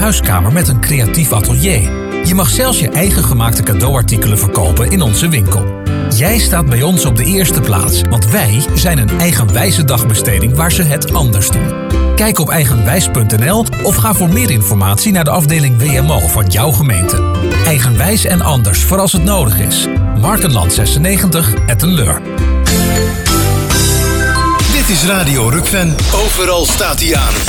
huiskamer met een creatief atelier. Je mag zelfs je eigen gemaakte cadeauartikelen verkopen in onze winkel. Jij staat bij ons op de eerste plaats, want wij zijn een eigenwijze dagbesteding waar ze het anders doen. Kijk op eigenwijs.nl of ga voor meer informatie naar de afdeling WMO van jouw gemeente. Eigenwijs en anders voor als het nodig is. Markenland 96, Etten-Leur. Dit is Radio Rukven. Overal staat hij aan.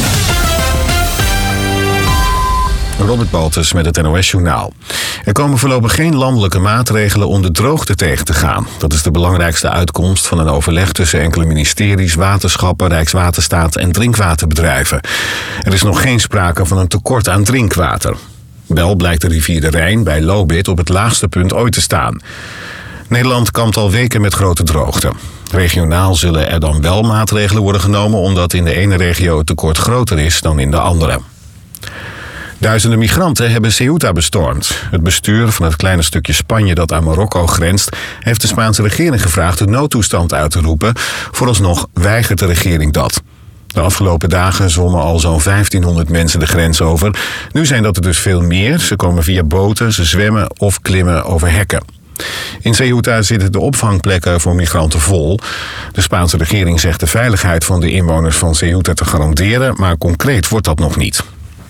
Robert Baltus met het NOS-journaal. Er komen voorlopig geen landelijke maatregelen om de droogte tegen te gaan. Dat is de belangrijkste uitkomst van een overleg tussen enkele ministeries, waterschappen, Rijkswaterstaat en drinkwaterbedrijven. Er is nog geen sprake van een tekort aan drinkwater. Wel blijkt de rivier de Rijn bij Lobith op het laagste punt ooit te staan. Nederland kampt al weken met grote droogte. Regionaal zullen er dan wel maatregelen worden genomen omdat in de ene regio het tekort groter is dan in de andere. Duizenden migranten hebben Ceuta bestormd. Het bestuur van het kleine stukje Spanje dat aan Marokko grenst heeft de Spaanse regering gevraagd de noodtoestand uit te roepen. Vooralsnog weigert de regering dat. De afgelopen dagen zwommen al zo'n 1500 mensen de grens over. Nu zijn dat er dus veel meer. Ze komen via boten, ze zwemmen of klimmen over hekken. In Ceuta zitten de opvangplekken voor migranten vol. De Spaanse regering zegt de veiligheid van de inwoners van Ceuta te garanderen, maar concreet wordt dat nog niet.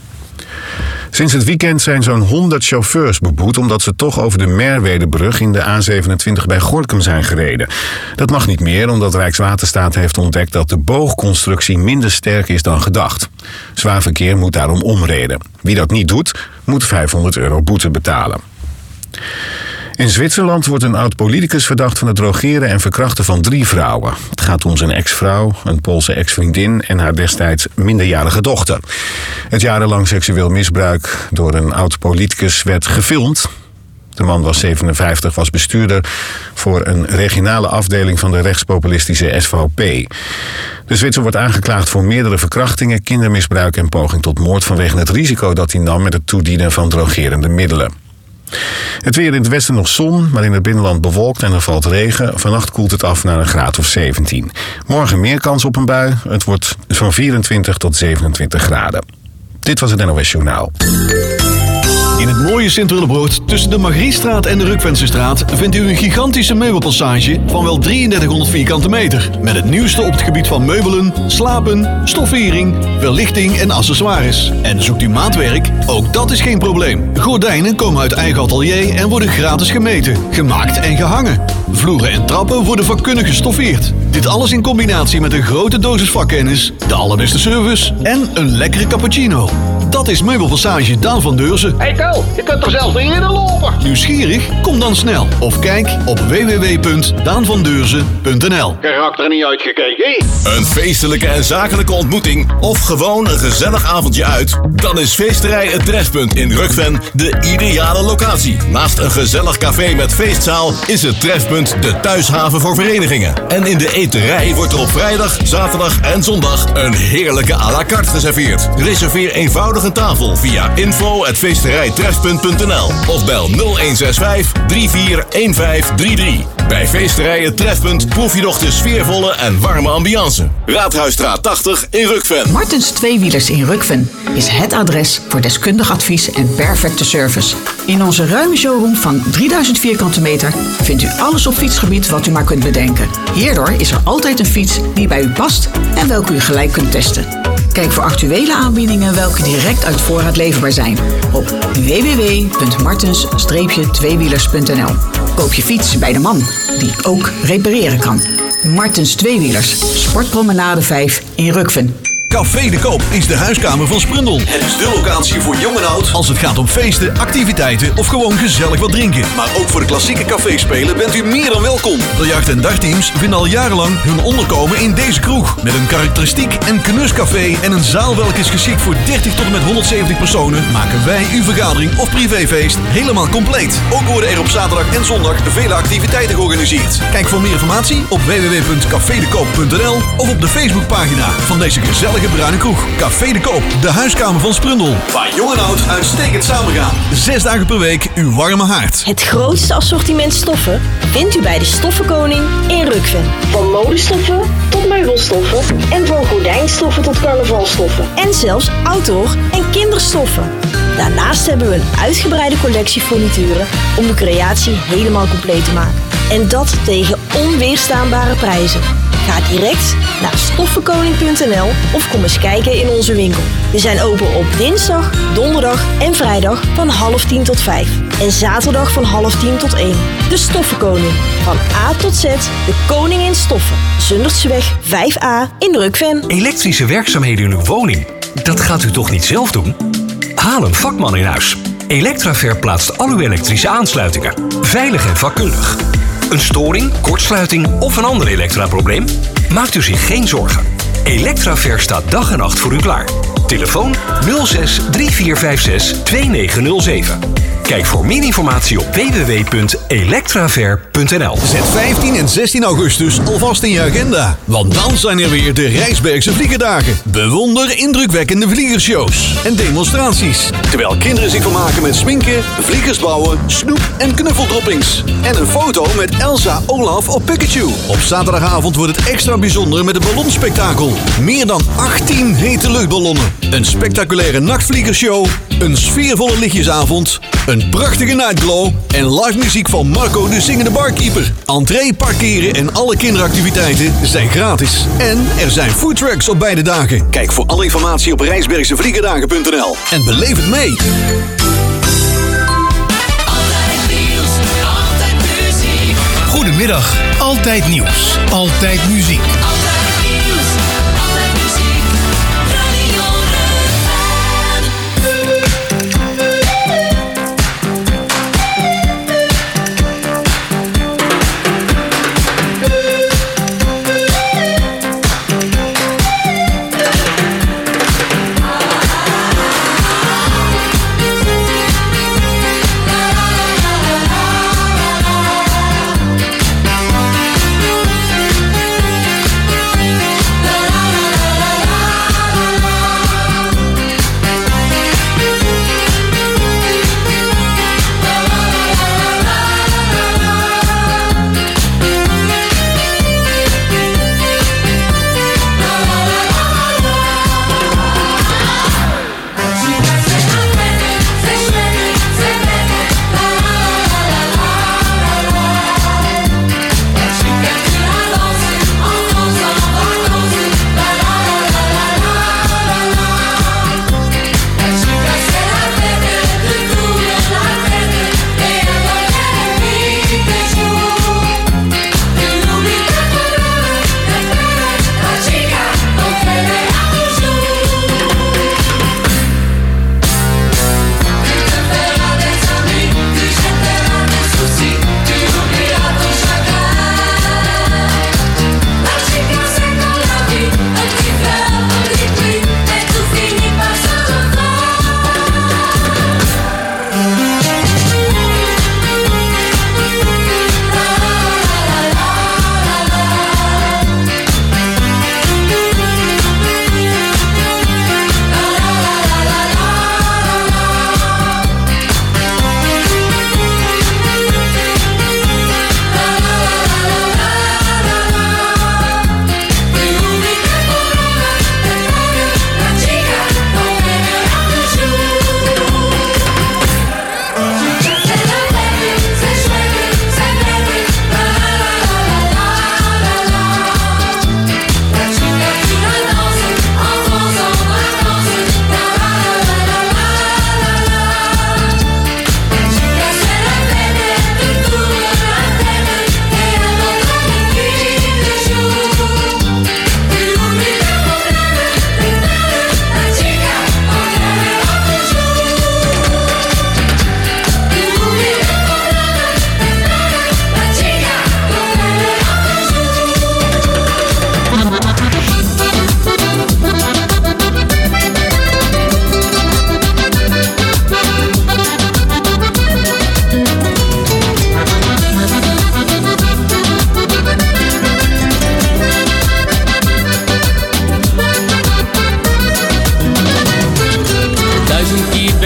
Sinds het weekend zijn zo'n 100 chauffeurs beboet omdat ze toch over de Merwedebrug in de A27 bij Gorinchem zijn gereden. Dat mag niet meer omdat Rijkswaterstaat heeft ontdekt dat de boogconstructie minder sterk is dan gedacht. Zwaar verkeer moet daarom omreden. Wie dat niet doet, moet €500 boete betalen. In Zwitserland wordt een oud-politicus verdacht van het drogeren en verkrachten van 3 vrouwen. Het gaat om zijn ex-vrouw, een Poolse ex-vriendin en haar destijds minderjarige dochter. Het jarenlang seksueel misbruik door een oud-politicus werd gefilmd. De man was 57, was bestuurder voor een regionale afdeling van de rechtspopulistische SVP. De Zwitser wordt aangeklaagd voor meerdere verkrachtingen, kindermisbruik en poging tot moord vanwege het risico dat hij nam met het toedienen van drogerende middelen. Het weer in het westen nog zon, maar in het binnenland bewolkt en er valt regen. Vannacht koelt het af naar een graad of 17. Morgen meer kans op een bui. Het wordt van 24 tot 27 graden. Dit was het NOS Journaal. In het mooie Sint-Willebroord tussen de Margriestraat en de Rukvensestraat vindt u een gigantische meubelpassage van wel 3300 vierkante meter. Met het nieuwste op het gebied van meubelen, slapen, stoffering, verlichting en accessoires. En zoekt u maatwerk? Ook dat is geen probleem. Gordijnen komen uit eigen atelier en worden gratis gemeten, gemaakt en gehangen. Vloeren en trappen worden vakkundig gestoffeerd. Dit alles in combinatie met een grote dosis vakkennis, de allerbeste service en een lekkere cappuccino. Dat is Meubelpassage Daan van Deurzen. Hey Ko, je kunt er zelfs in lopen. Nieuwsgierig? Kom dan snel. Of kijk op www.daanvandeurzen.nl. Je raakt er niet uitgekeken. Een feestelijke en zakelijke ontmoeting of gewoon een gezellig avondje uit? Dan is Feesterij Het Trefpunt in Rukven de ideale locatie. Naast een gezellig café met feestzaal is het Trefpunt de thuishaven voor verenigingen. En in de eterij wordt er op vrijdag, zaterdag en zondag een heerlijke à la carte geserveerd. Reserveer eenvoudig een tafel via info@feesterijtrefpunt.nl of bel 0165 341533. Bij Feesterij Het Trefpunt proef je nog de sfeervolle en warme ambiance. Raadhuisstraat 80 in Rukven. Martens Tweewielers in Rukven is het adres voor deskundig advies en perfecte service. In onze ruime showroom van 3000 vierkante meter vindt u alles op fietsgebied wat u maar kunt bedenken. Hierdoor is er altijd een fiets die bij u past en welke u gelijk kunt testen. Kijk voor actuele aanbiedingen welke direct uit voorraad leverbaar zijn op www.martens-tweewielers.nl. Koop je fiets bij de man die ook repareren kan. Martens Tweewielers, Sportpromenade 5 in Rukven. Café de Koop is de huiskamer van Sprundel. Het is de locatie voor jong en oud als het gaat om feesten, activiteiten of gewoon gezellig wat drinken. Maar ook voor de klassieke caféspelen bent u meer dan welkom. Biljart- en dagteams vinden al jarenlang hun onderkomen in deze kroeg. Met een karakteristiek en knuscafé en een zaal welke is geschikt voor 30 tot en met 170 personen, maken wij uw vergadering of privéfeest helemaal compleet. Ook worden er op zaterdag en zondag vele activiteiten georganiseerd. Kijk voor meer informatie op www.cafedekoop.nl of op de Facebookpagina van deze gezellige gezellige bruine kroeg. Café de Koop, de huiskamer van Sprundel. Waar jong en oud uitstekend samengaan. 6 dagen per week uw warme haard. Het grootste assortiment stoffen vindt u bij de Stoffenkoning in Rukven. Van modestoffen tot meubelstoffen en van gordijnstoffen tot carnavalstoffen. En zelfs outdoor- en kinderstoffen. Daarnaast hebben we een uitgebreide collectie furnituren om de creatie helemaal compleet te maken. En dat tegen onweerstaanbare prijzen. Ga direct naar stoffenkoning.nl of kom eens kijken in onze winkel. We zijn open op dinsdag, donderdag en vrijdag van 9:30 tot 5. En zaterdag van 9:30 tot 1. De Stoffenkoning. Van A tot Z, de koning in stoffen. Zundertseweg 5A in Rukven. Elektrische werkzaamheden in uw woning? Dat gaat u toch niet zelf doen? Haal een vakman in huis. Electraver plaatst al uw elektrische aansluitingen. Veilig en vakkundig. Een storing, kortsluiting of een ander elektraprobleem? Maakt u zich geen zorgen. Electraver staat dag en nacht voor u klaar. Telefoon 06 3456 2907. Kijk voor meer informatie op www.electraver.nl. Zet 15 en 16 augustus alvast in je agenda. Want dan zijn er weer de Rijsbergse Vliegerdagen. Bewonder indrukwekkende vliegershows en demonstraties. Terwijl kinderen zich vermaken met sminken, vliegers bouwen, snoep en knuffeldroppings. En een foto met Elsa, Olaf of Pikachu. Op zaterdagavond wordt het extra bijzonder met een ballonspektakel. Meer dan 18 hete luchtballonnen. Een spectaculaire nachtvliegershow. Een sfeervolle lichtjesavond. Een prachtige nightglow en live muziek van Marco de Zingende Barkeeper. Entree, parkeren en alle kinderactiviteiten zijn gratis. En er zijn foodtrucks op beide dagen. Kijk voor alle informatie op rijsbergsevliegerdagen.nl en beleef het mee. Goedemiddag, altijd nieuws, altijd muziek.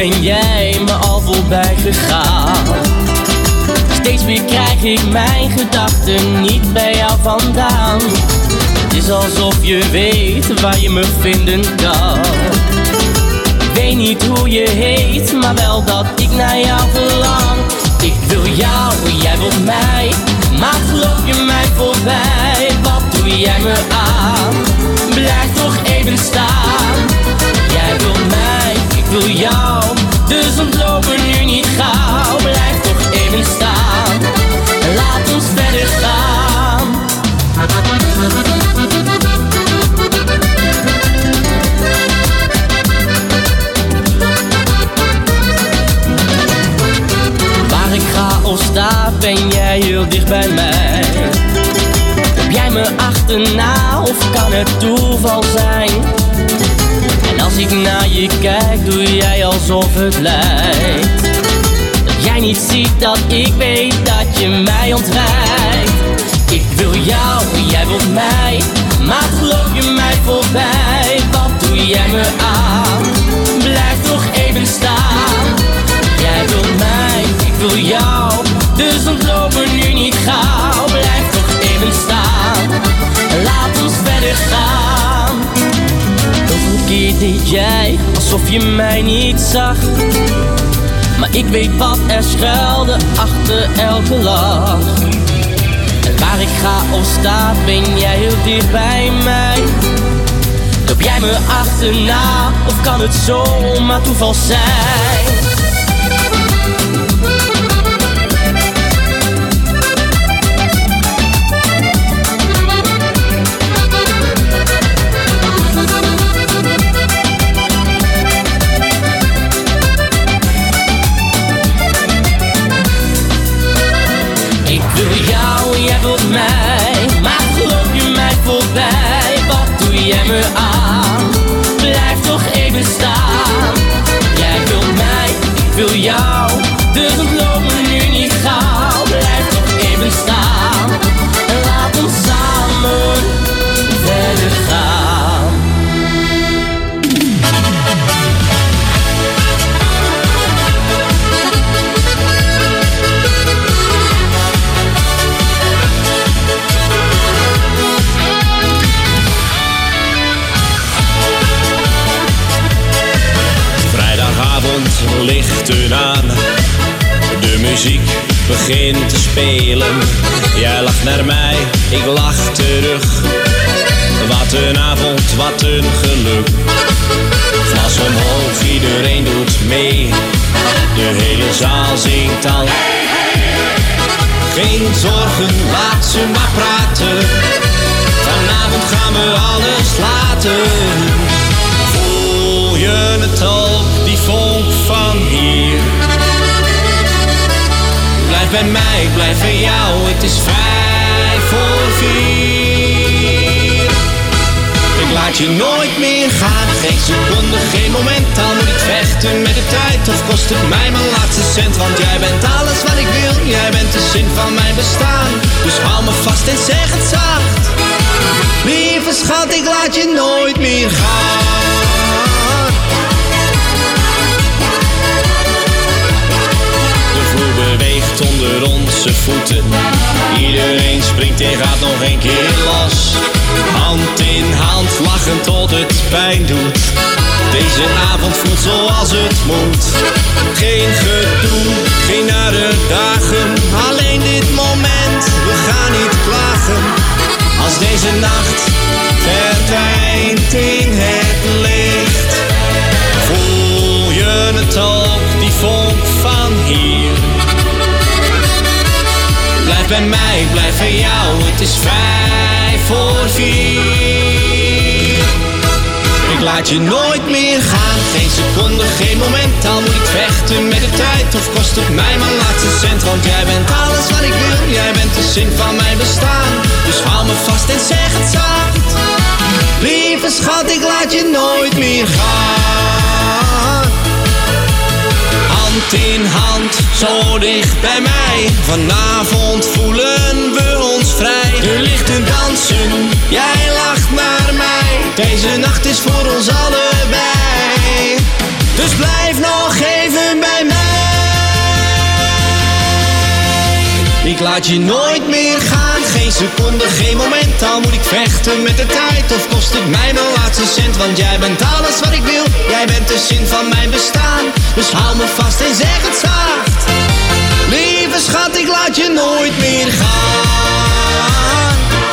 ben jij me al voorbij gegaan. Steeds weer krijg ik mijn gedachten niet bij jou vandaan. Het is alsof je weet waar je me vinden kan. Ik weet niet hoe je heet, maar wel dat ik naar jou verlang. Ik wil jou, jij wilt mij, maar loop je mij voorbij. Wat doe jij me aan? Blijf toch even staan. Jij wil mij, ik wil jou, dus ontloop er nu niet gauw. Blijf toch even staan, laat ons verder gaan. Waar ik ga of sta, ben jij heel dicht bij mij. Heb jij me achterna of kan het toeval zijn? En als ik naar je kijk, doe jij alsof het lijkt dat jij niet ziet dat ik weet dat je mij ontwijkt. Ik wil jou, jij wilt mij, maar loop je mij voorbij. Wat doe jij me aan? Blijf toch even staan. Jij wilt mij, ik wil jou, dus ontloop er nu niet gauw. Blijf toch even staan, laat ons verder gaan. Hoeveel keer deed jij alsof je mij niet zag? Maar ik weet wat er schuilde achter elke lach. En waar ik ga of sta, ben jij heel dicht bij mij. Loop jij me achterna, of kan het zomaar toeval zijn? Jij wilt mij, maar loop je mij voorbij. Wat doe jij me aan? Blijf toch even staan. Jij wilt mij, ik wil jou, dus ontloop me nu niet gauw. Blijf toch even staan, laat ons samen verder gaan. Lichten aan, de muziek begint te spelen. Jij lacht naar mij, ik lach terug. Wat een avond, wat een geluk. Glas omhoog, iedereen doet mee. De hele zaal zingt al. Geen zorgen, laat ze maar praten. Vanavond gaan we alles laten. Voel je het al, die vonk van hier? Blijf bij mij, ik blijf bij jou, het is 5:45. Ik laat je nooit meer gaan, geen seconde, geen moment. Al moet ik vechten met de tijd, of kost het mij mijn laatste cent. Want jij bent alles wat ik wil, jij bent de zin van mijn bestaan. Dus hou me vast en zeg het zacht. Lieve schat, ik laat je nooit meer gaan. De vloer beweegt onder onze voeten. Iedereen springt en gaat nog een keer los. Hand in hand, lachen tot het pijn doet. Deze avond voelt zoals het moet. Geen gedoe, geen nare dagen. Alleen dit moment, we gaan niet klagen. Als deze nacht verdwijnt in het licht. Voel je het al, die vonk van hier? Blijf bij mij, ik blijf bij jou, het is 5:45. Ik laat je nooit meer gaan, geen seconde, geen moment. Al moet ik vechten met de tijd, of kost het mij mijn laatste cent. Want jij bent alles wat ik wil, jij bent de zin van mijn bestaan. Dus hou me vast en zeg het zacht. Lieve schat, ik laat je nooit meer gaan. Hand in hand, zo dicht bij mij. Vanavond voelen we ons vrij. De lichten dansen, jij lacht naar mij. Deze nacht is voor ons allebei. Dus blijf nog even Ik laat je nooit meer gaan, geen seconde, geen moment. Al moet ik vechten met de tijd of kost het mij mijn laatste cent. Want jij bent alles wat ik wil, jij bent de zin van mijn bestaan. Dus hou me vast en zeg het zacht. Lieve schat, ik laat je nooit meer gaan.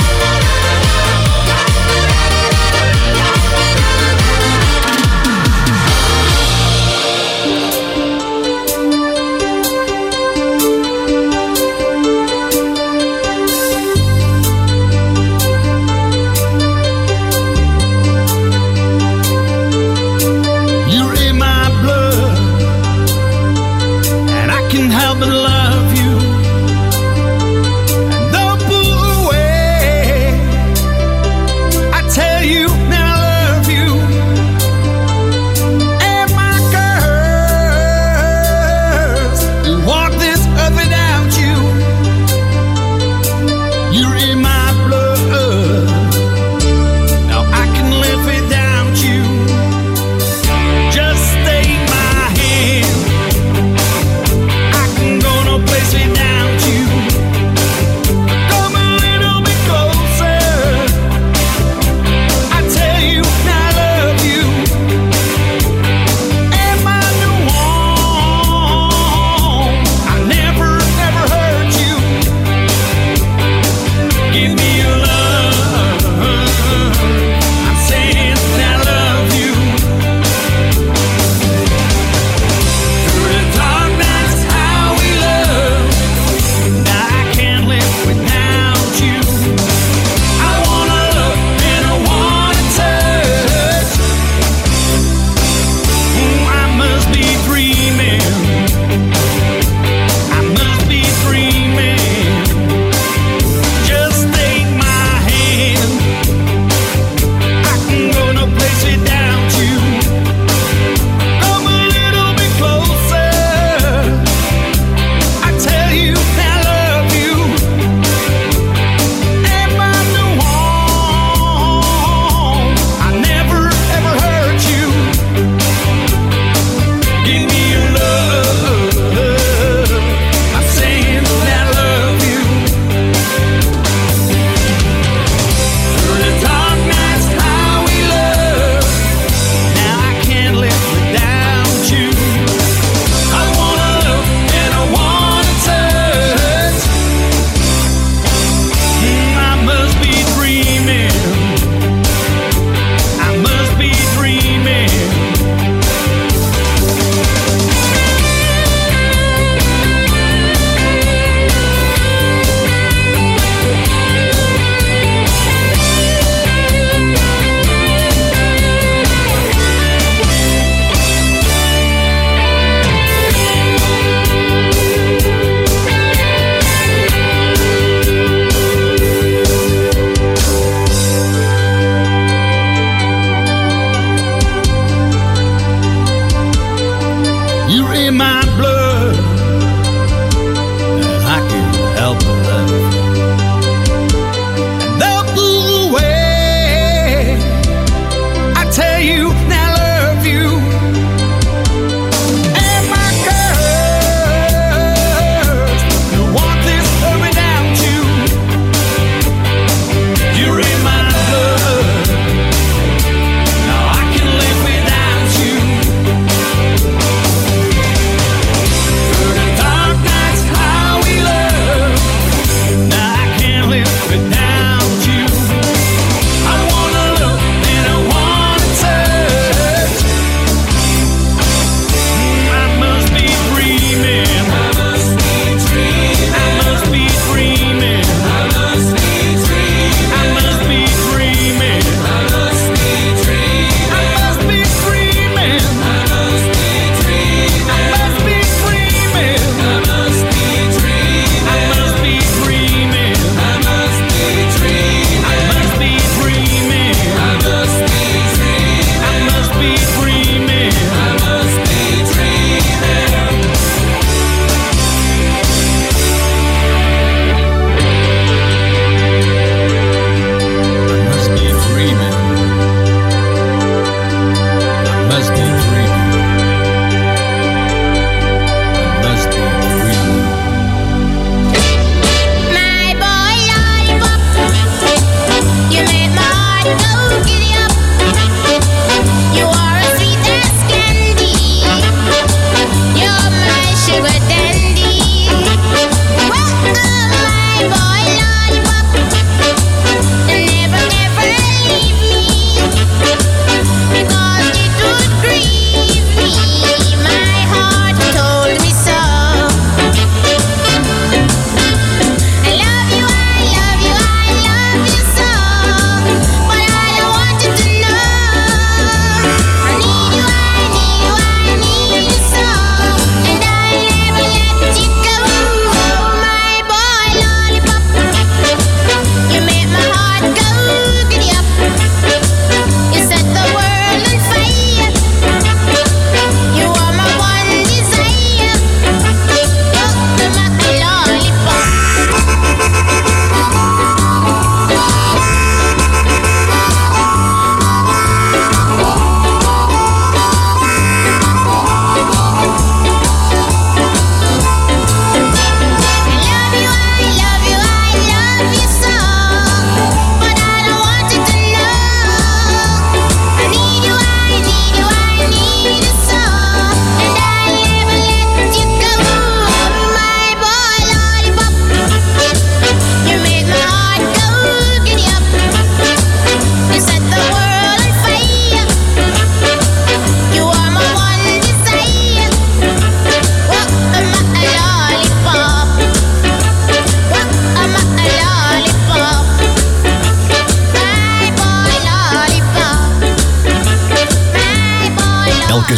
But love you and don't pull away. I tell you now I love you and my girls who walk this earth without you. You're in my blood. Now I can live without you. Just take my hand. Place without you. Come a little bit closer. I tell you I love you and my new home. I never hurt you. Give me your love. I'm saying I love you. Through the dark nights, how we love. Now I can't live without you. I wanna love and I wanna touch. I must be dreaming. I must be dreaming. Just take my hand. I can go no place without you. Come a little bit closer. I tell you I love you and my new home. I never ever hurt you. Give me your love. I'm saying I love you. Through the dark nights, how we love. Now I can't live without you. I wanna love and I wanna touch. I must be dreaming. I must be dreaming. You're in my blood, and I can't help but love you. And up the way, I tell you now I love you and my girls who want this earth without you. You're in my blood. Now I can live without you.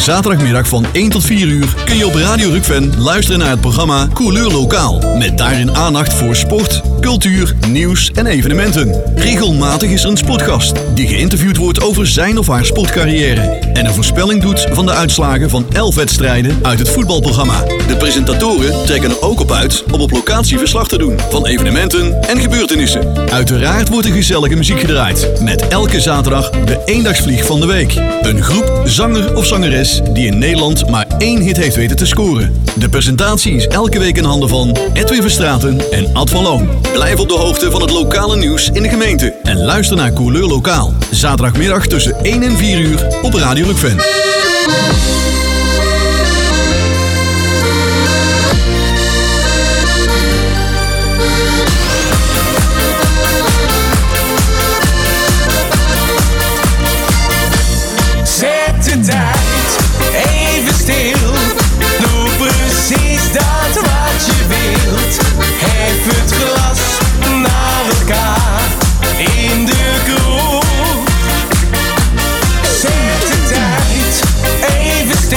zaterdagmiddag van 1 tot 4 uur kun je op Radio Rukven luisteren naar het programma Couleur Lokaal. Met daarin aandacht voor sport, cultuur, nieuws en evenementen. Regelmatig is er een sportgast die geïnterviewd wordt over zijn of haar sportcarrière. En een voorspelling doet van de uitslagen van 11 wedstrijden uit het voetbalprogramma. De presentatoren trekken er ook op uit om op locatie verslag te doen van evenementen en gebeurtenissen. Uiteraard wordt er gezellige muziek gedraaid. Met elke zaterdag de eendagsvlieg van de week. Een groep, zanger of zangeres die in Nederland maar 1 hit heeft weten te scoren. De presentatie is elke week in handen van Edwin Verstraeten en Ad van Loon. Blijf op de hoogte van het lokale nieuws in de gemeente. En luister naar Couleur Lokaal. Zaterdagmiddag tussen 1 en 4 uur op Radio Rukven. Zet de tijd even stil. Doe precies dat wat je wilt. Hef het glas naar elkaar in de kroeg. Zet de tijd even stil.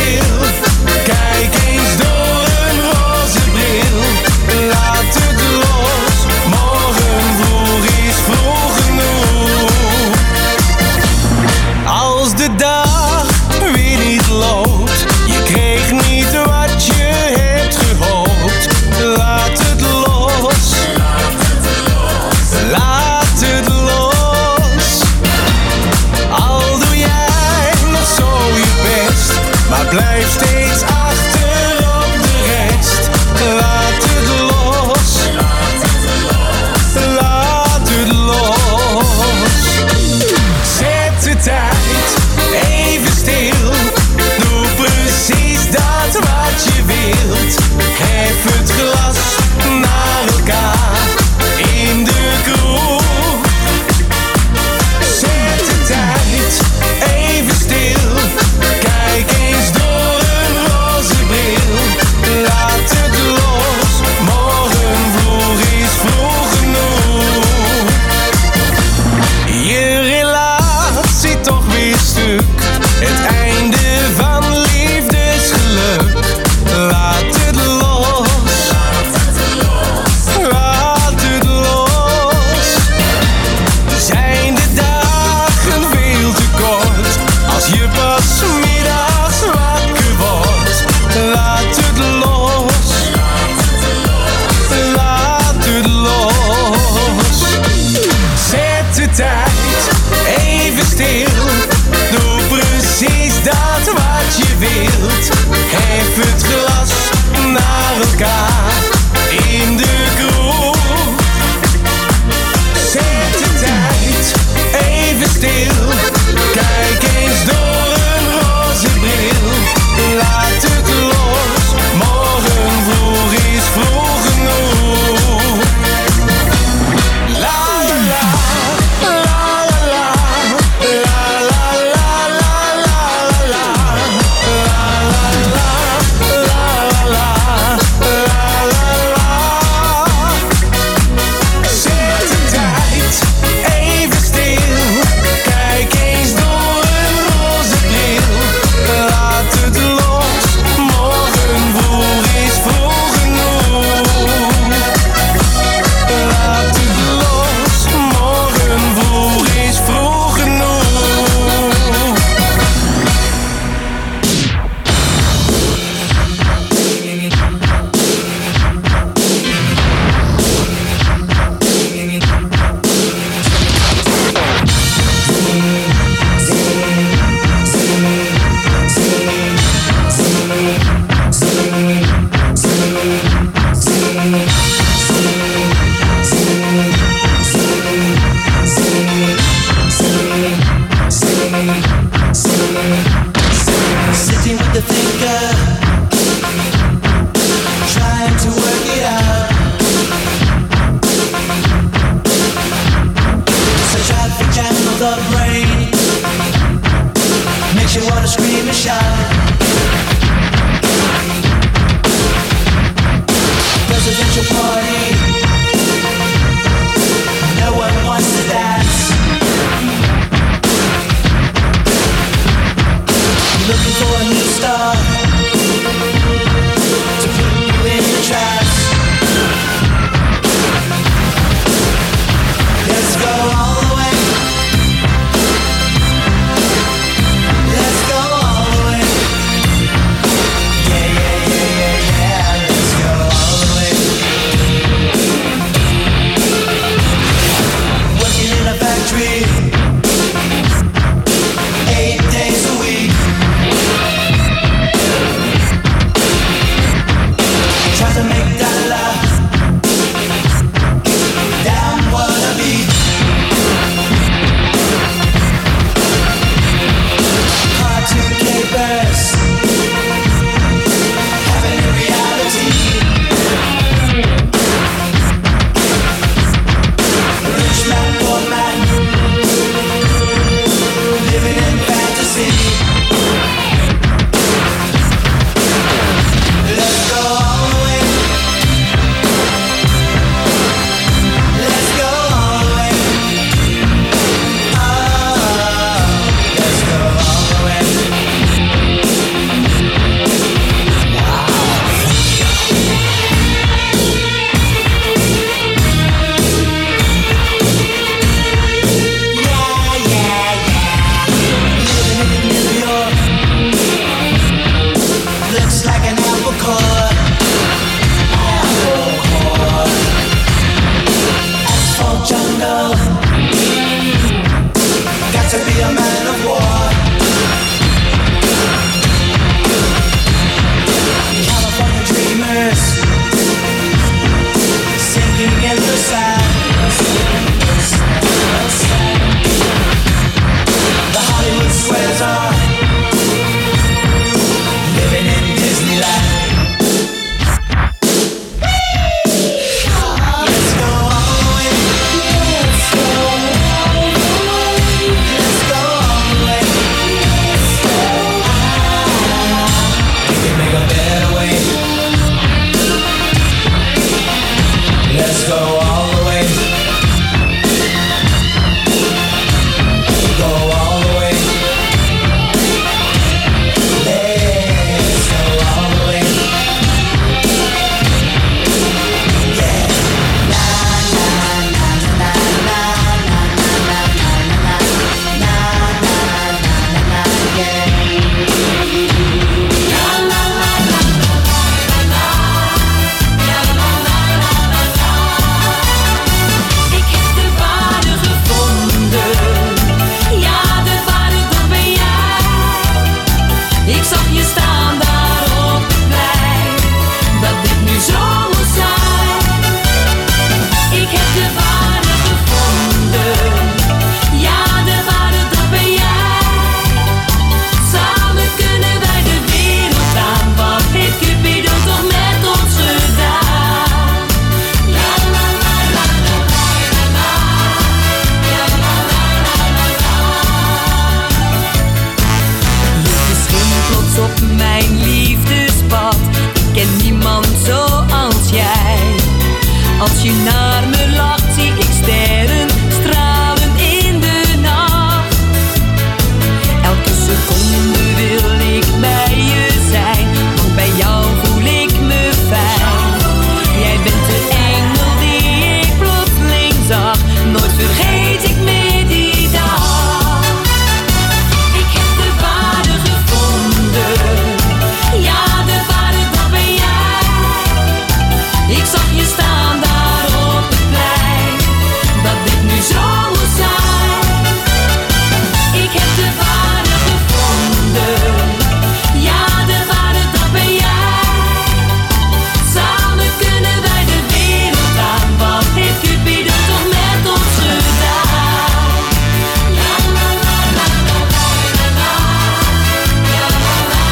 Als je naar me lacht, zie ik sterren stralen in de nacht. Elke seconde wil ik bij je zijn, want bij jou voel ik me fijn. Jij bent de engel die ik plotseling zag, nooit vergeet ik meer die dag. Ik heb de waarde gevonden, ja de waarde dat ben jij. Ik zag je staan daar op het plein, dat dit nu zo moet zijn. Ik heb de waarde gevonden, ja de waarde dat ben jij. Samen kunnen wij de wereld aan, wat heeft Cupido toch met ons gedaan. La la la la la la la la la la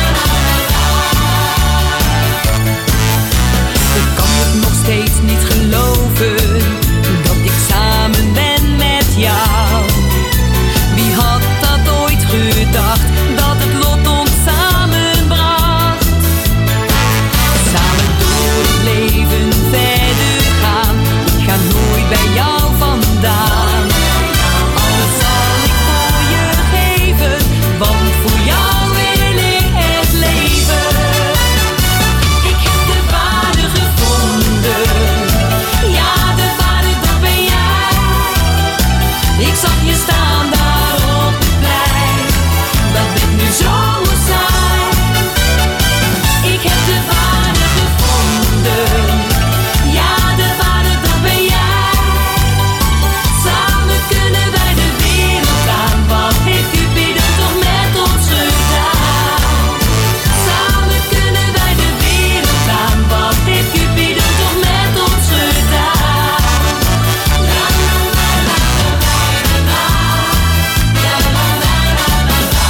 la. Ik kan het nog steeds niet geloven, dat ik samen ben met jou. Wie had dat ooit gedacht, dat het lot ons samenbracht. Samen door het leven verder gaan, ik ga nooit bij jou vandaan. Alles zal ik voor je geven, want voor jou wil ik het leven. Ik heb de waarde gevonden, ja de waarde dat ben jij. Ik zag je staan daar op het plein, dat dit nu zo moet zijn. Ik heb de waarde gevonden, ja de waarde dat ben jij. Samen kunnen wij de wereld aan, wat heeft Cupido toch met ons gedaan. Samen kunnen wij de wereld aan, wat heeft Cupido toch met ons gedaan. La la la la la la la la la la la.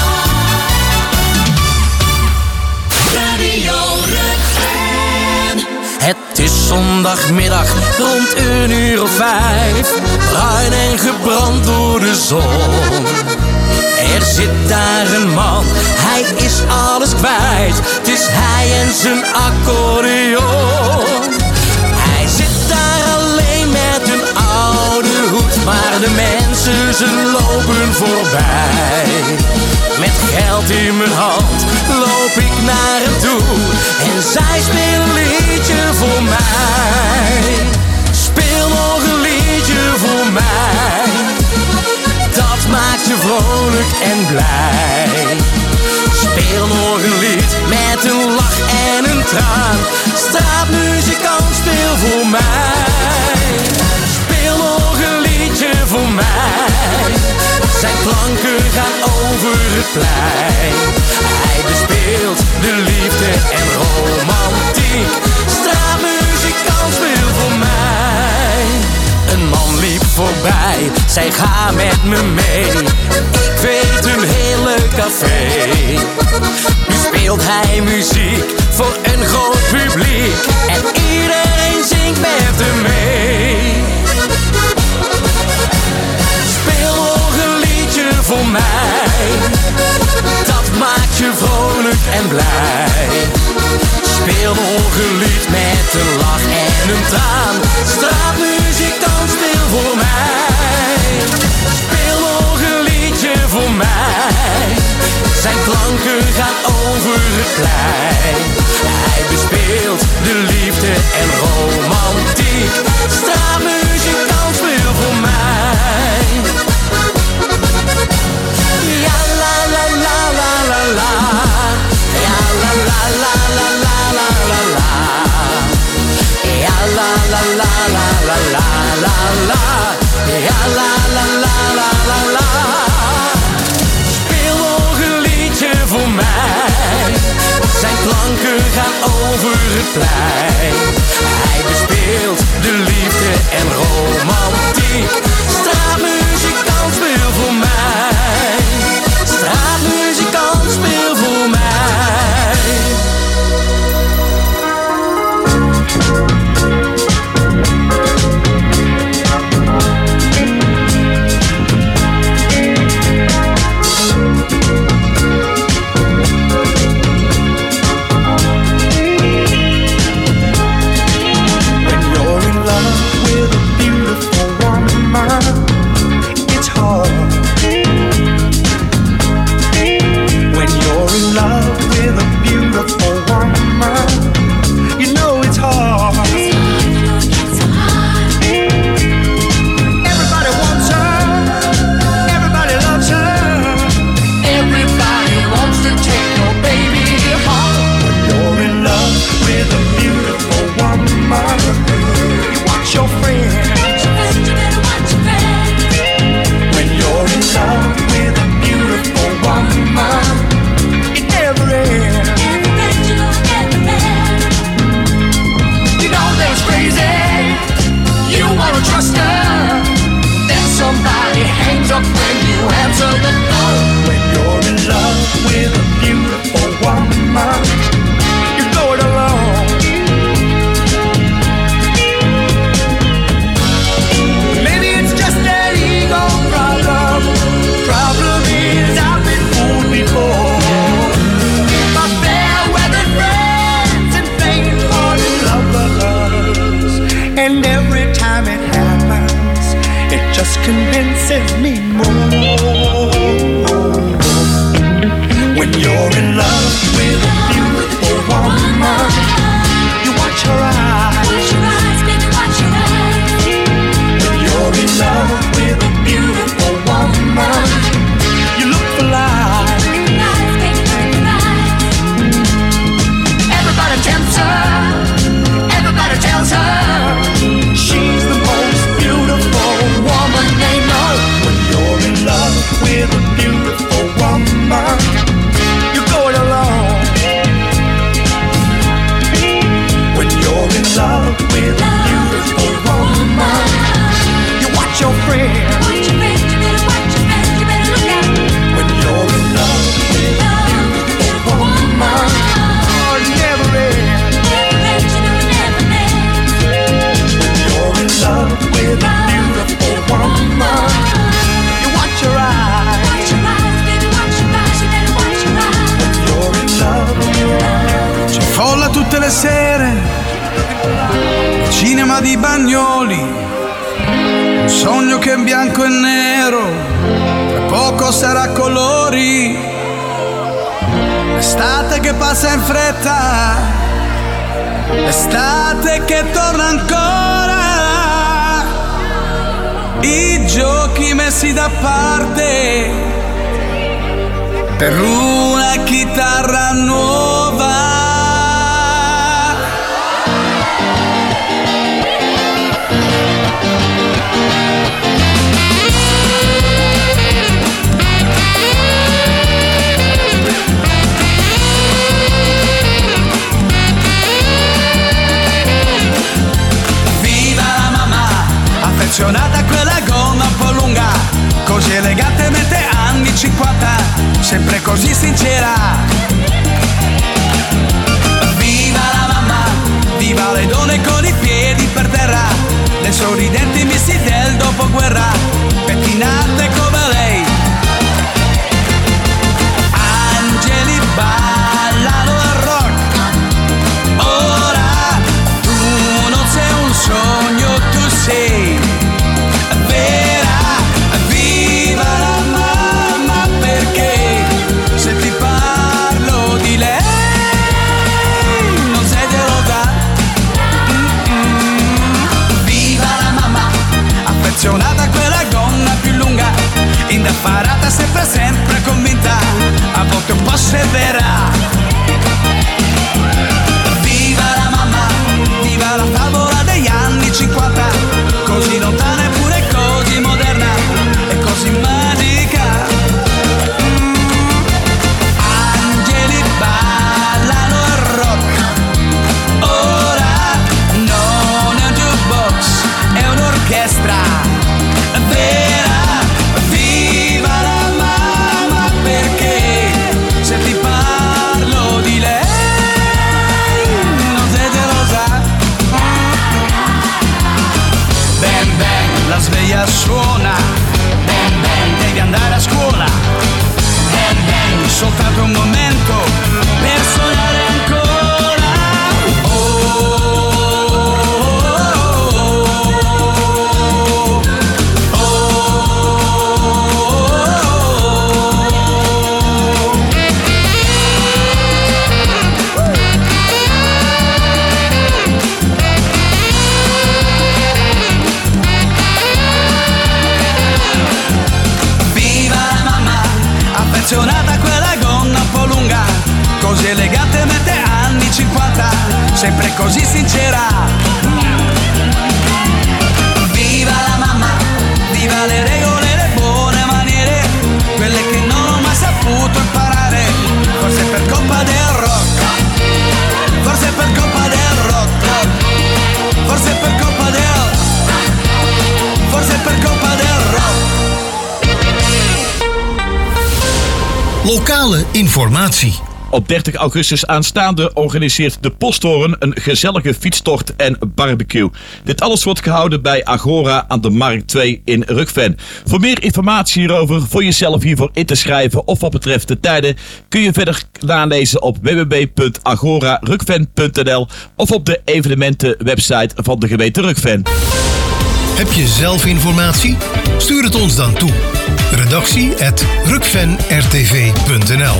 Radio Rukven. Het is zondagmiddag rond 1:05, bruin en gebrand door de zon. Er zit daar een man, hij is alles kwijt. Het is hij en zijn accordeon. Hij zit daar alleen met een oude hoed, maar de mensen ze lopen voorbij. Met geld in mijn hand loop ik naar hem toe en zij speelt een liedje voor mij. Speel nog een liedje voor mij, dat maakt je vrolijk en blij. Speel nog een lied met een lach en een traan, straatmuzikant speel voor mij. Speel nog een liedje voor mij, zijn klanken gaan over het plein. Hij bespeelt de liefde en romantiek, straatmuzikant speel voor mij. Een man liep voorbij, zei ga met me mee. Ik weet een heel leuk café. Nu speelt hij muziek voor een groot publiek en iedereen zingt met hem mee. Speel nog een liedje voor mij, dat maakt je vrolijk en blij. Speel nog een lied met een lach en een traan, straatmuzikant speel voor mij. Speel nog een liedje voor mij, zijn klanken gaan over het plein. Hij bespeelt de liefde en romantiek, straatmuzikant speel voor mij. Ja la la la la la la, ja la la la la la la la la, ja la la la la la la la la, ja la la la la la la. Speel nog een liedje voor mij, zijn klanken gaan over het plein. Hij bespeelt de liefde en romantiek, straatmuzikant speel voor mij. Straatmuzikant speel voor mij. up when you answer the phone. When you're in love with a beautiful woman, you go it alone. Maybe it's just an ego problem. Problem is I've been fooled before. My fair weather friends and faint-hearted lovers, and every time it happens, it just convinces me more. When you're in love with a beautiful woman, you watch her eyes. Watch your eyes, baby, watch your eyes. When you're in love with a beautiful woman, you look for lies. Look for lies, baby, look for lies. Everybody tempts her. Everybody tells her she's the most beautiful woman they know. When you're in love with a beautiful woman, you go it alone. When you're in love with a beautiful woman, you watch your friends. Watch your friends, you better watch your friends, you better look out. When you're in love with a beautiful woman, oh, it never ends. Never ends, you know it never ends. When you're in love with a beautiful woman, you watch your eyes. Watch your eyes, baby, watch your eyes, you better watch your eyes. When you're in love with a C'è folla tutte le sere, cinema di Bagnoli, un sogno che è bianco e nero, tra poco sarà colori, l'estate che passa in fretta, l'estate che torna ancora, i giochi messi da parte per una chitarra nuova. Affezionata a quella gonna un po' lunga, così elegantemente anni 50, sempre così sincera. Viva la mamma, viva le donne con i piedi per terra, le sorridenti missi del dopoguerra, pettinate come lei. Angeli ballano al rock, ora tu non sei un sogno, tu sei vera. Viva la mamma, perché se ti parlo di lei non sei gelosa. Viva la mamma, affezionata a quella gonna più lunga, indaffarata sempre sempre convinta, a volte un po' severa. Viva la mamma, viva la favola degli anni 50, così lontana eppure così moderna e così magica. Angeli ballano il rock, ora non è un jukebox, è un'orchestra vera. Viva la mamma, perché se ti parlo di lei non sei gelosa. Ben ben, la sveglia suona, ben ben, devi andare a scuola, ben ben, soltanto un momento per sognare ancora. Viva la mamma, affezionata a quella gonna un po' lunga, così elegantemente anni 50, sempre così sincera. Viva la mamma, viva le regole e le buone maniere, quelle che non ho mai saputo imparare, forse per colpa del rock, forse per colpa del rock, forse per colpa del, forse per colpa del rock. Lokale informatie. Op 30 augustus aanstaande organiseert de Posthoorn een gezellige fietstocht en barbecue. Dit alles wordt gehouden bij Agora aan de Markt 2 in Rukven. Voor meer informatie hierover, voor jezelf hiervoor in te schrijven of wat betreft de tijden, kun je verder nalezen op www.agorarukven.nl of op de evenementenwebsite van de gemeente Rukven. Heb je zelf informatie? Stuur het ons dan toe. redactie@rukvenrtv.nl.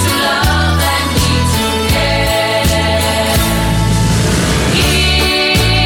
Yeah.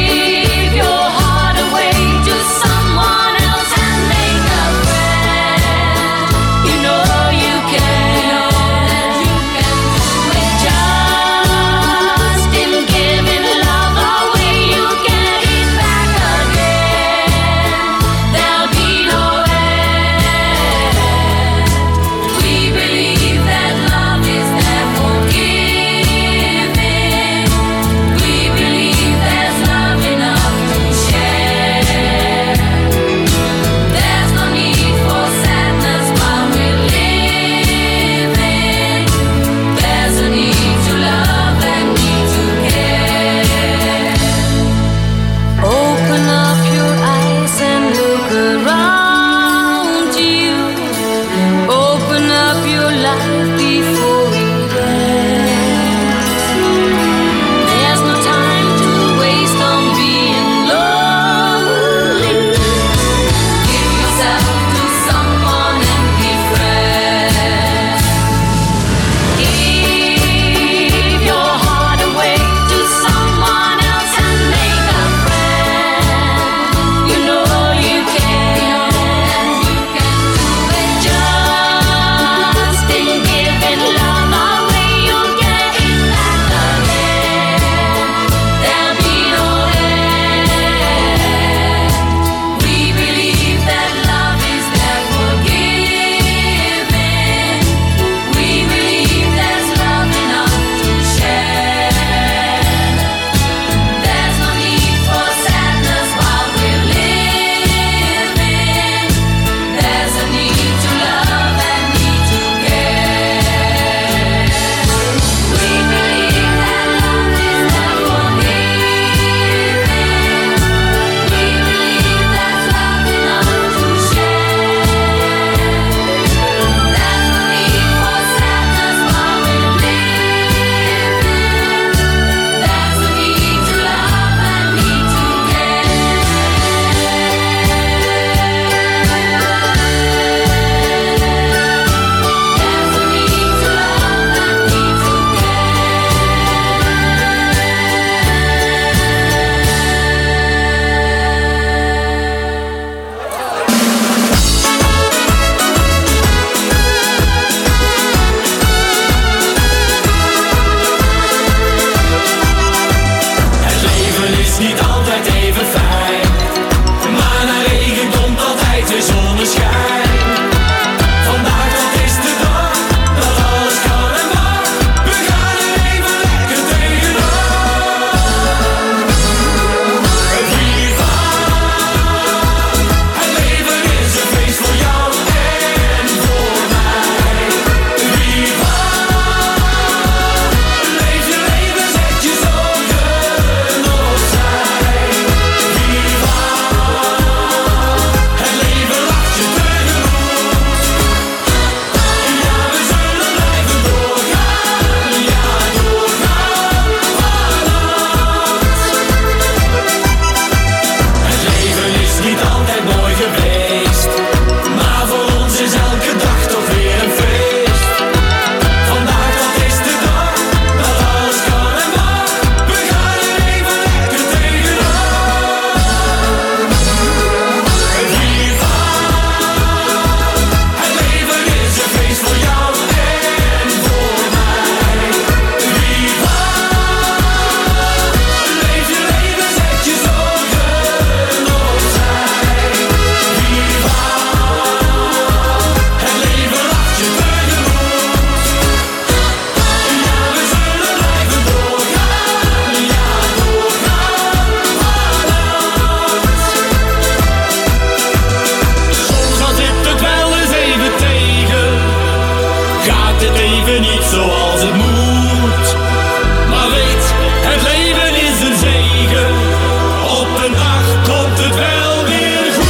het even niet zoals het moet. Maar weet, het leven is een zegen. Op een dag komt het wel weer goed.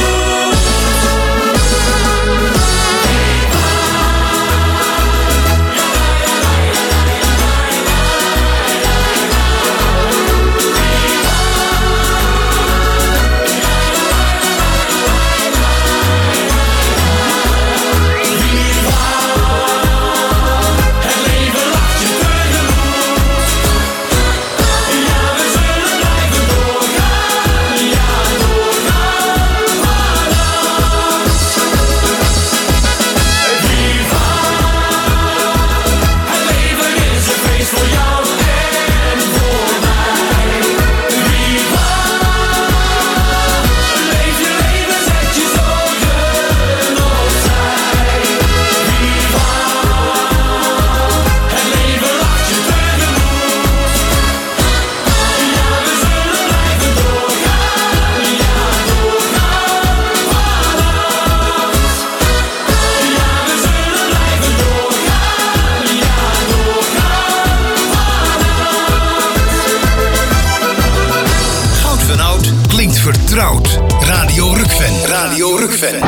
Vertrouwd. Radio Rukven. Radio Rukven.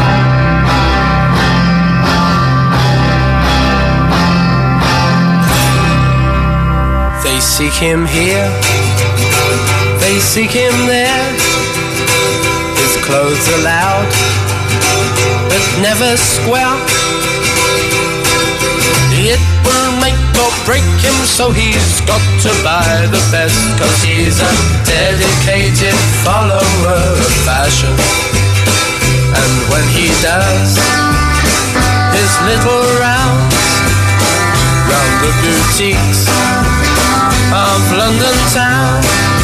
They seek him here, they seek him there. His clothes are loud, but never square. It will make or break him, so he's got to buy the best, 'cause he's a dedicated follower of fashion. And when he does his little rounds round the boutiques of London town,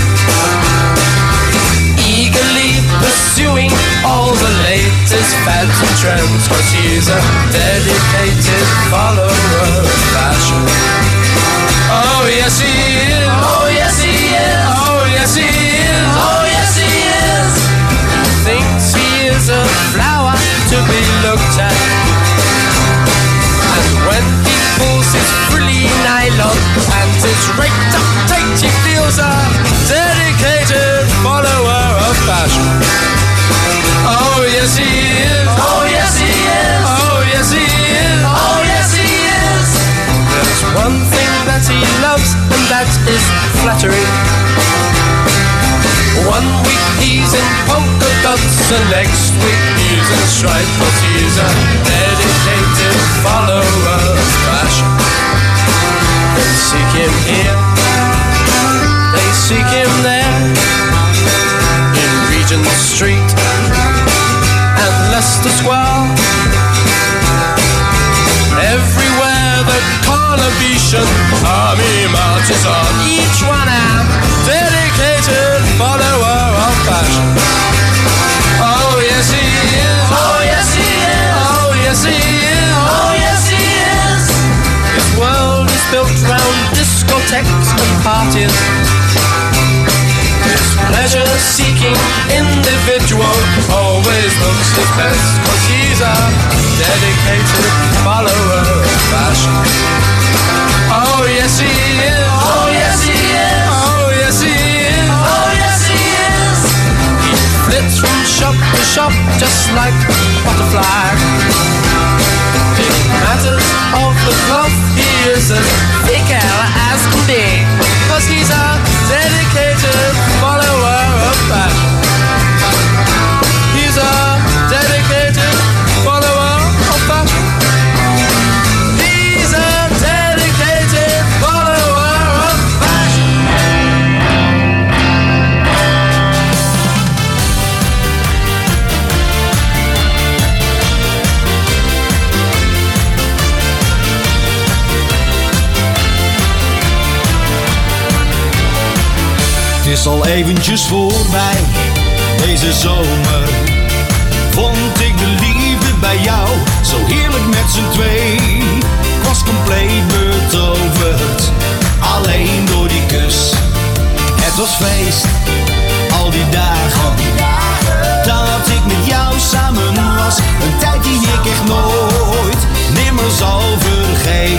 eagerly pursuing all the latest fads and trends, 'cause he's a dedicated follower of fashion. Oh yes he is, oh yes he is, oh yes he is, oh yes he is. He thinks he is a flower to be looked at, and when he pulls his frilly nylon and his raked up tight, he feels a dedicated follower of fashion. Oh yes he is, oh yes he is, oh yes he is, oh yes he is. There's one thing that he loves, and that is flattery. One week he's in polka dots, and next week he's in stripes, 'cause he's a dedicated follower of fashion. They seek him here, they seek him there, in Regent Street and Leicester Square. Everywhere the Carnabetian army marches on, each one a dedicated follower of fashion. Oh yes he is, oh yes he is, oh yes he is, oh yes he is. His world is built round discotheques and parties. His pleasure-seeking individual always looks his best, 'cause he's a dedicated follower of fashion. Oh yes he is, oh yes he is, oh yes he is, oh yes he is. He flits from shop to shop just like a butterfly. In matters of the cloth, he is as thick as can be, 'cause he's a dedicated follower of fashion. He's a dedicated follower of fashion. He's a dedicated follower of fashion. Het is al eventjes voorbij, deze zomer. Vond ik de liefde bij jou zo heerlijk met z'n twee. Ik was compleet betoverd, alleen door die kus. Het was feest, al die dagen, dat ik met jou samen was. Een tijd die ik echt nooit nimmer zal vergeten.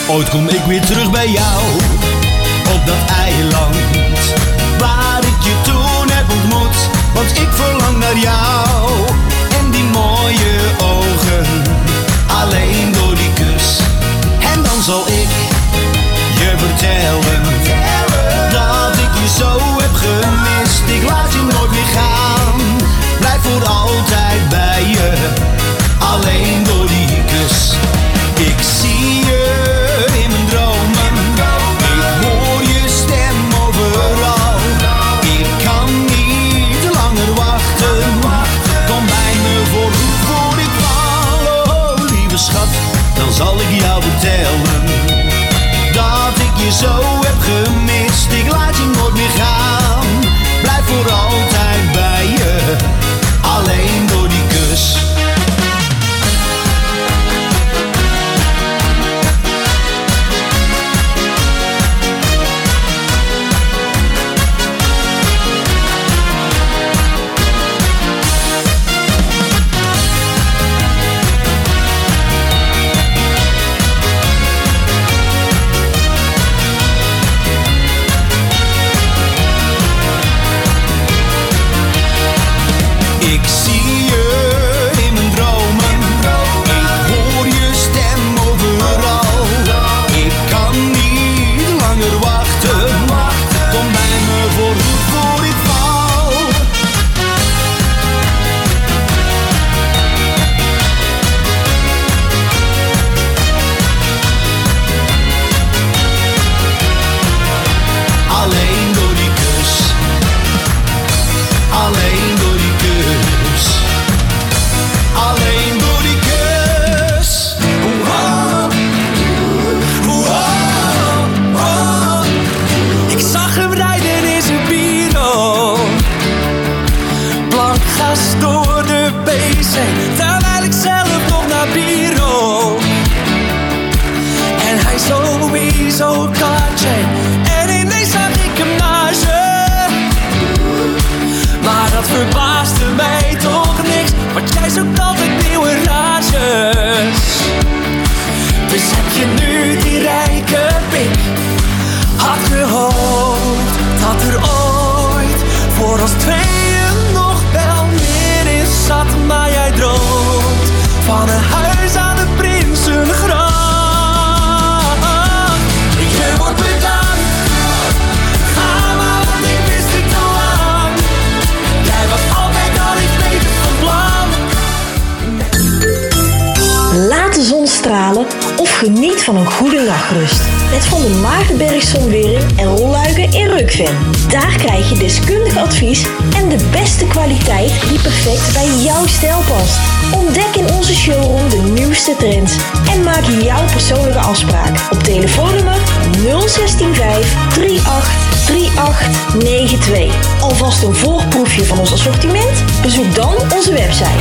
Ooit kom ik weer terug bij jou, op dat eiland waar ik je toen heb ontmoet. Want ik verlang naar jou en die mooie ogen, alleen door die kus. En dan zal ik je vertellen dat ik je zo heb gemist. Ik laat je nooit meer gaan, blijf voor altijd bij je, alleen door die kus. Ik zie je in mijn dromen, ik hoor je stem overal. Ik kan niet langer wachten, kom bij me voor ik val. Oh lieve schat, dan zal ik jou vertellen dat ik je zo heb gemist. Ik laat je nooit meer gaan, blijf voor altijd bij je, alleen door die kus. Ik zie je in mijn dromen, ik hoor je stem overal. Ik kan niet langer wachten, kom bij me voor ik val. Alleen door die kus, alleen door die kus, alleen door die kus. Wow. Wow. Wow. Ik zag hem rijden in zijn Biro, blank gas door de BC, terwijl ik zelf nog naar Biro. En hij sowieso kaartje, en ineens zag ik hem naar ze. Maar dat verbaasde mij toch niks, want jij zoekt altijd nieuwe rages. Dus heb je nu die rijke pik, had gehoopt dat er ooit voor ons tweeën nog wel meer in zat. Maar jij droomt van een huis aan de Prinsengracht. Je wordt bedankt, ga maar, want ik wist het al lang. Jij was altijd al iets beter van plan. Laat de zon stralen of geniet van een goede nachtrust. Met Van der Maagdenberg Zonwering en Rolluiken in Rukven. Daar krijg je deskundig advies en de beste kwaliteit die perfect bij jouw stijl past. Ontdek in onze showroom de nieuwste trends en maak jouw persoonlijke afspraak op telefoonnummer 0165 38 3892. Alvast een voorproefje van ons assortiment? Bezoek dan onze website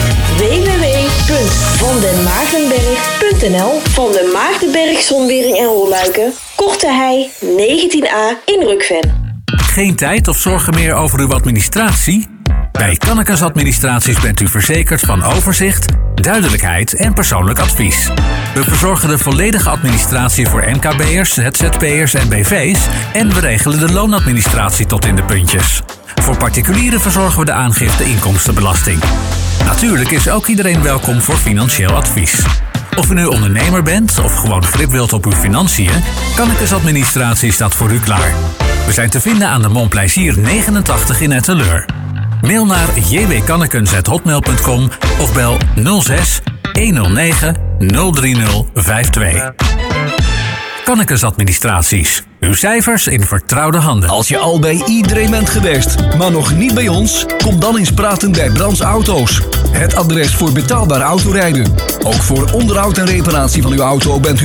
www.vandenmaagdenberg.nl. Van der Maagdenberg Zonwering en Rolluiken, Korte Hei 19a in Rukven. Geen tijd of zorgen meer over uw administratie? Bij Kannekes Administraties bent u verzekerd van overzicht, duidelijkheid en persoonlijk advies. We verzorgen de volledige administratie voor MKB'ers, ZZP'ers en BV's en we regelen de loonadministratie tot in de puntjes. Voor particulieren verzorgen we de aangifte inkomstenbelasting. Natuurlijk is ook iedereen welkom voor financieel advies. Of u nu ondernemer bent of gewoon grip wilt op uw financiën, Kannekes Administratie staat voor u klaar. We zijn te vinden aan de Montplaisir 89 in Etteleur. Mail naar jwkannekens@hotmail.com of bel 06 109 03052. Kannekes Administraties. Uw cijfers in vertrouwde handen. Als je al bij iedereen bent geweest, maar nog niet bij ons, kom dan eens praten bij Brands Auto's. Het adres voor betaalbaar autorijden. Ook voor onderhoud en reparatie van uw auto bent u